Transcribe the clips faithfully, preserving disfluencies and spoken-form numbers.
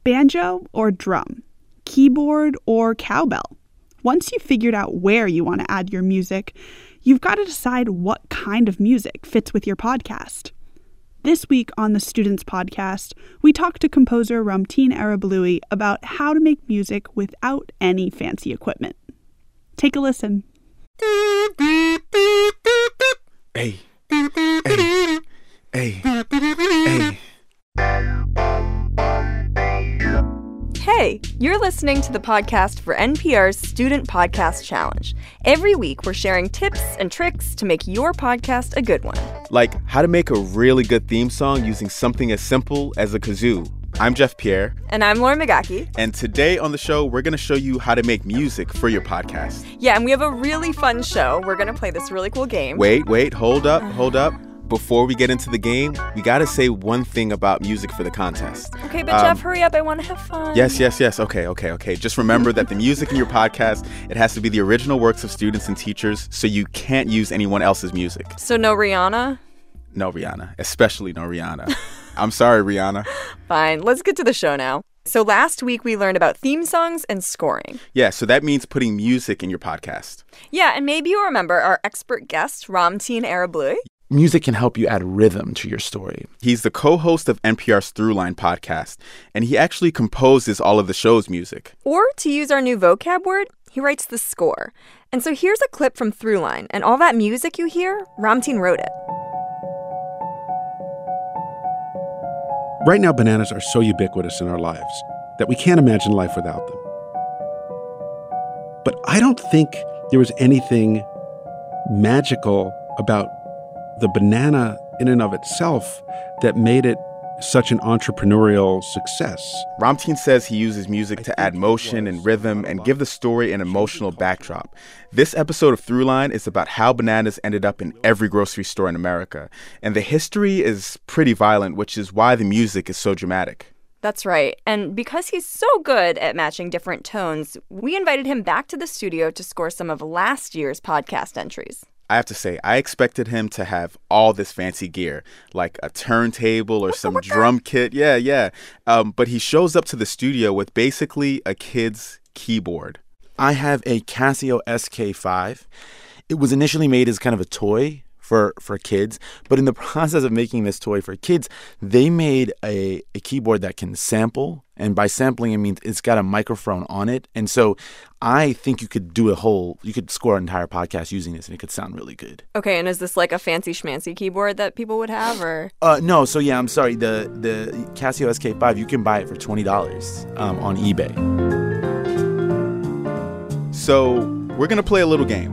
Banjo or drum? Keyboard or cowbell? Once you've figured out where you want to add your music, you've got to decide what kind of music fits with your podcast. This week on the Students Podcast, we talked to composer Ramtin Arablouei about how to make music without any fancy equipment. Take a listen. Hey, hey, hey, hey. Hey, you're listening to the podcast for N P R's Student Podcast Challenge. Every week, we're sharing tips and tricks to make your podcast a good one. Like how to make a really good theme song using something as simple as a kazoo. I'm Jeff Pierre. And I'm Lauren Magaki. And today on the show, we're going to show you how to make music for your podcast. Yeah, and we have a really fun show. We're going to play this really cool game. Wait, wait, hold up, hold up. Before we get into the game, we got to say one thing about music for the contest. Okay, but um, Jeff, hurry up. I want to have fun. Yes, yes, yes. Okay, okay, okay. Just remember that the music in your podcast, it has to be the original works of students and teachers, so you can't use anyone else's music. So no Rihanna? No Rihanna, especially no Rihanna. I'm sorry, Rihanna. Fine, let's get to the show now. So last week we learned about theme songs and scoring. Yeah, so that means putting music in your podcast. Yeah, and maybe you remember our expert guest, Ramtin Arablouei. Music can help you add rhythm to your story. He's the co-host of N P R's Throughline podcast, and he actually composes all of the show's music. Or to use our new vocab word, he writes the score. And so here's a clip from Throughline, and all that music you hear, Ramtin wrote it. Right now, bananas are so ubiquitous in our lives that we can't imagine life without them. But I don't think there was anything magical about the banana in and of itself that made it such an entrepreneurial success. Ramtin says he uses music to add motion and rhythm and give the story an emotional backdrop. This episode of Throughline is about how bananas ended up in every grocery store in America. And the history is pretty violent, which is why the music is so dramatic. That's right. And because he's so good at matching different tones, we invited him back to the studio to score some of last year's podcast entries. I have to say, I expected him to have all this fancy gear, like a turntable or some drum kit. Yeah, yeah. Um, but he shows up to the studio with basically a kid's keyboard. I have a Casio S K five. It was initially made as kind of a toy for, for kids, but in the process of making this toy for kids, they made a, a keyboard that can sample. And by sampling, it means it's got a microphone on it. And so I think you could do a whole, you could score an entire podcast using this and it could sound really good. Okay, and is this like a fancy schmancy keyboard that people would have, or? Uh, no, so yeah, I'm sorry. The the Casio S K five, you can buy it for twenty dollars um, on eBay. So we're going to play a little game.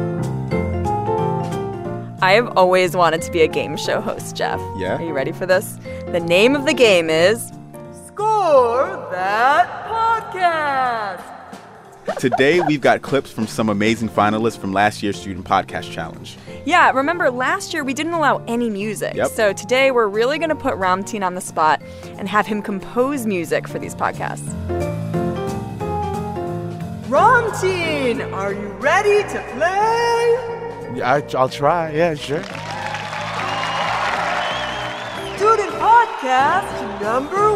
I have always wanted to be a game show host, Jeff. Yeah? Are you ready for this? The name of the game is Score That Podcast. Today, we've got clips from some amazing finalists from last year's Student Podcast Challenge. Yeah, remember last year we didn't allow any music. Yep. So today we're really going to put Ramtin on the spot and have him compose music for these podcasts. Ramtin, are you ready to play? I, I'll try. Yeah, sure. Student Podcast number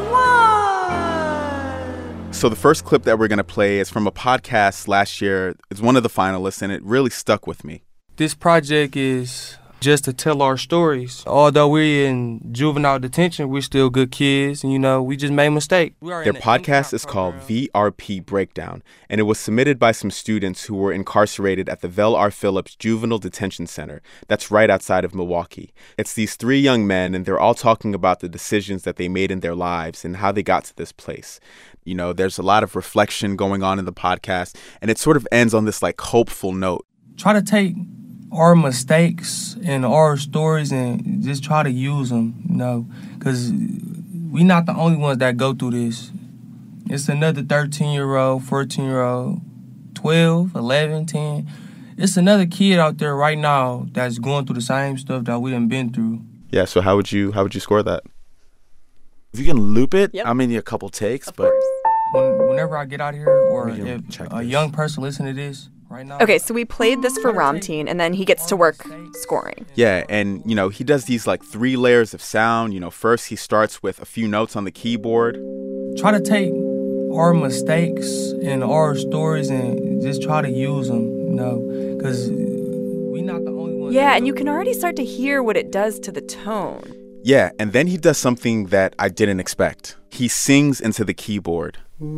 one. So the first clip that we're going to play is from a podcast last year. It's one of the finalists, and it really stuck with me. This project is just to tell our stories. Although we're in juvenile detention, we're still good kids, and, you know, we just made a mistake. Their podcast is called V R P Breakdown, and it was submitted by some students who were incarcerated at the Vel R. Phillips Juvenile Detention Center. That's right outside of Milwaukee. It's these three young men, and they're all talking about the decisions that they made in their lives and how they got to this place. You know, there's a lot of reflection going on in the podcast, and it sort of ends on this, like, hopeful note. Try to take our mistakes and our stories and just try to use them, you know, because we're not the only ones that go through this. It's another thirteen-year-old, fourteen-year-old, twelve, eleven, ten. It's another kid out there right now that's going through the same stuff that we done been through. Yeah, so how would you how would you score that? If you can loop it, Yep. I'm in a couple takes, Of but course. When, whenever I get out here, or We can if check a this. young person listen to this, right now. Okay, so we played this for Ramteen, and then he gets to work scoring. Yeah, and, you know, he does these, like, three layers of sound. You know, first he starts with a few notes on the keyboard. Try to take our mistakes and our stories and just try to use them, you know, because we're not the only ones. Yeah, and you can already start to hear what it does to the tone. Yeah, and then he does something that I didn't expect. He sings into the keyboard.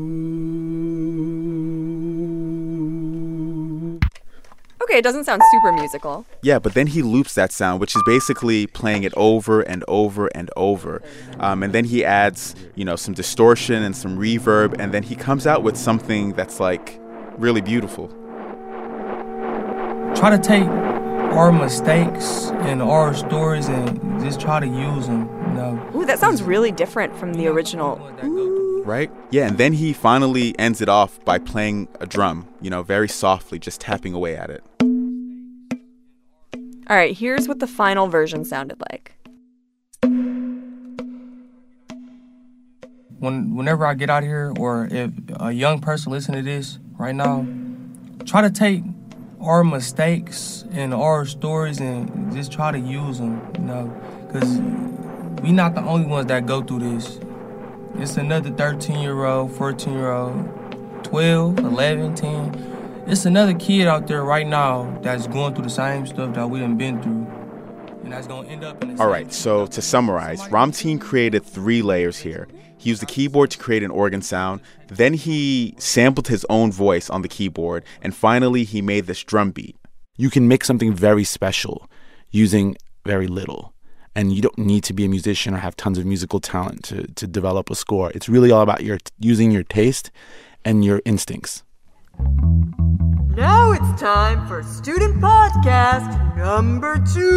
Okay, it doesn't sound super musical. Yeah, but then he loops that sound, which is basically playing it over and over and over. Um, and then he adds, you know, some distortion and some reverb, and then he comes out with something that's, like, really beautiful. Try to take our mistakes and our stories and just try to use them, you know. Ooh, that sounds really different from the original. Right? Yeah, and then he finally ends it off by playing a drum, you know, very softly, just tapping away at it. All right, here's what the final version sounded like. When, whenever I get out here, or if a young person listen to this right now, try to take our mistakes and our stories and just try to use them, you know, because we're not the only ones that go through this. It's another thirteen-year-old, fourteen-year-old, twelve, eleven, ten. It's another kid out there right now that's going through the same stuff that we done been through. And that's going to end up in the All same right, so to summarize, Ramteen created three layers here. He used the keyboard to create an organ sound. Then he sampled his own voice on the keyboard. And finally, he made this drum beat. You can make something very special using very little. And you don't need to be a musician or have tons of musical talent to, to develop a score. It's really all about your using your taste and your instincts. Now it's time for Student Podcast number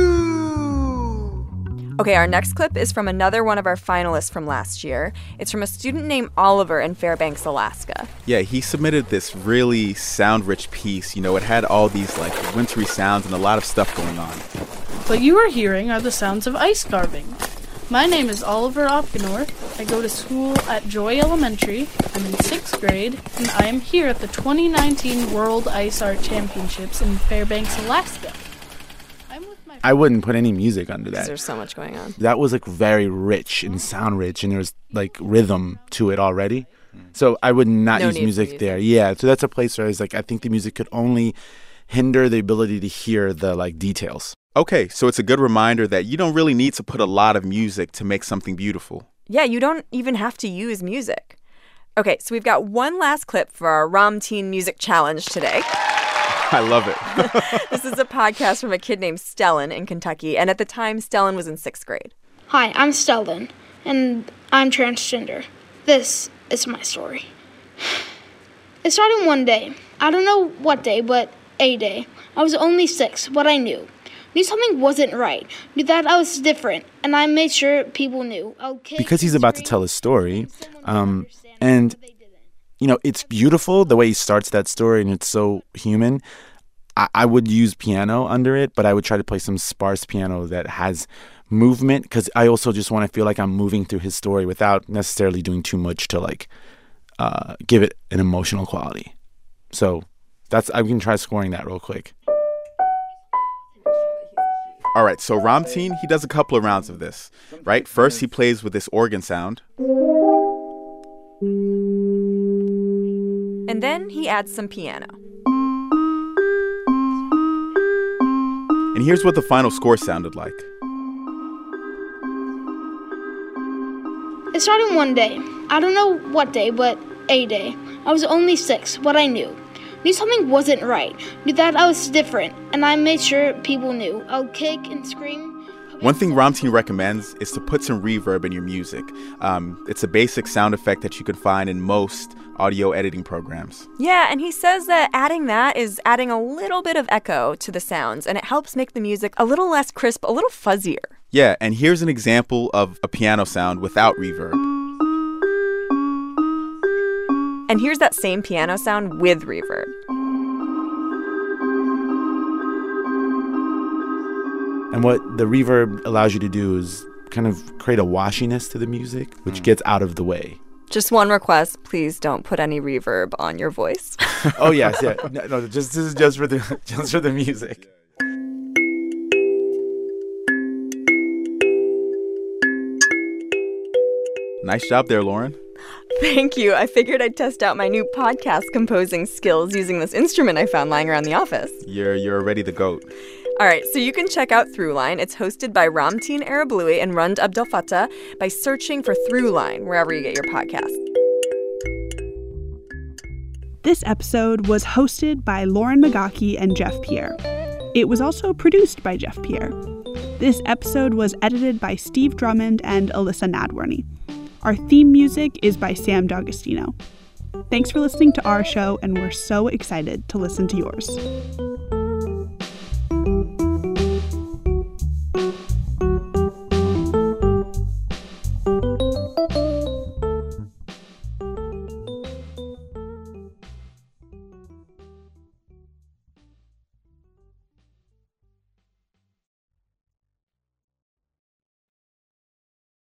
two. Okay, our next clip is from another one of our finalists from last year. It's from a student named Oliver in Fairbanks, Alaska. Yeah, he submitted this really sound-rich piece. You know, it had all these, like, wintry sounds and a lot of stuff going on. What you are hearing are the sounds of ice carving. My name is Oliver Opgenor. I go to school at Joy Elementary. I'm in sixth grade, and I am here at the twenty nineteen World Ice Art Championships in Fairbanks, Alaska. I'm with my I wouldn't put any music under that. There's so much going on. That was, like, very rich and sound rich, and there was, like, rhythm to it already. So I would not No use need for music, music. there. Yeah, so that's a place where I was like, I think the music could only hinder the ability to hear the, like, details. Okay, so it's a good reminder that you don't really need to put a lot of music to make something beautiful. Yeah, you don't even have to use music. Okay, so we've got one last clip for our Ramteen Music Challenge today. I love it. This is a podcast from a kid named Stellan in Kentucky, and at the time, Stellan was in sixth grade. Hi, I'm Stellan, and I'm transgender. This is my story. It started one day. I don't know what day, but a day. I was only six, but I knew. Knew something wasn't right. Knew that I was different, and I made sure people knew. Okay. Because he's about to tell his story, um, and, you know, it's beautiful the way he starts that story, and it's so human. I, I would use piano under it, but I would try to play some sparse piano that has movement, because I also just want to feel like I'm moving through his story without necessarily doing too much to, like, uh, give it an emotional quality. So that's I can try scoring that real quick. All right, so Ramteen, he does a couple of rounds of this, right? First, he plays with this organ sound. And then he adds some piano. And here's what the final score sounded like. It started one day. I don't know what day, but a day. I was only six, but I knew. Knew something wasn't right. Knew that I was different, and I made sure people knew. I would kick and scream. One thing Ramteen recommends is to put some reverb in your music. Um, it's a basic sound effect that you can find in most audio editing programs. Yeah, and he says that adding that is adding a little bit of echo to the sounds, and it helps make the music a little less crisp, a little fuzzier. Yeah, and here's an example of a piano sound without reverb. And here's that same piano sound with reverb. And what the reverb allows you to do is kind of create a washiness to the music, which gets out of the way. Just one request, please don't put any reverb on your voice. Oh yes, yeah. No, no, just this is just for the just for the music. Nice job there, Lauren. Thank you. I figured I'd test out my new podcast composing skills using this instrument I found lying around the office. You're you're already the GOAT. All right, so you can check out Throughline. It's hosted by Ramteen Arablouei and Rund Abdelfattah by searching for Throughline wherever you get your podcasts. This episode was hosted by Lauren Magaki and Jeff Pierre. It was also produced by Jeff Pierre. This episode was edited by Steve Drummond and Alyssa Nadworny. Our theme music is by Sam D'Agostino. Thanks for listening to our show, and we're so excited to listen to yours.